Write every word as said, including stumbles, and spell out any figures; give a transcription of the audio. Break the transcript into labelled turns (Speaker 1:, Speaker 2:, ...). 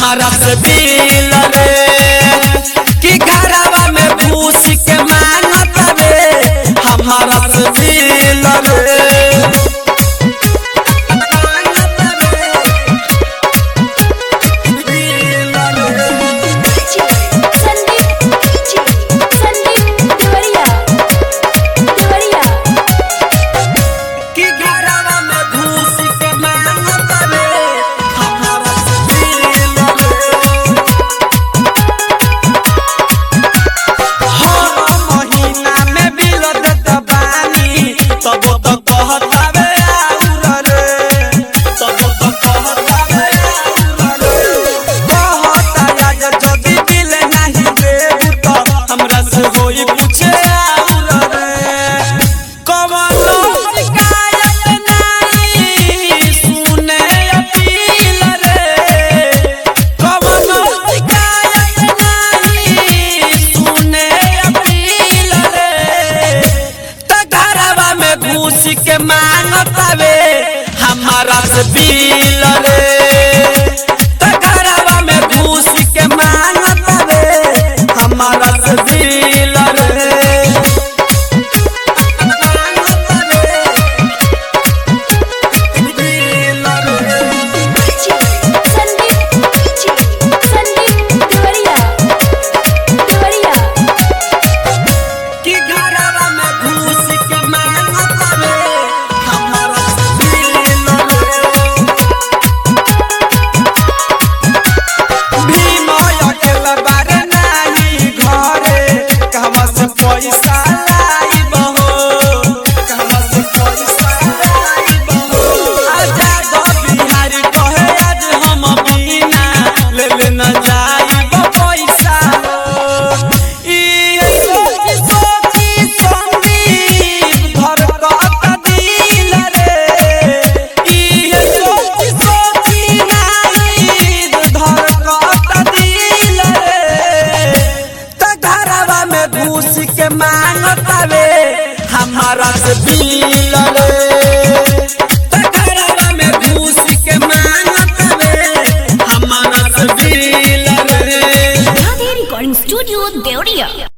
Speaker 1: हमारा से दिल रे कि घरवा में घूस के मांगत रे हमारा से दिल रे घूस के मांगतावे हमारा से बिल रे घरवा में घूस के मांगतावे हमारा से बिल रे घूस के मांगतावे हमारा से बिल रे घरवा में घूस के मांगतावे हमारा से बिल रे।
Speaker 2: Recording studio Deoria.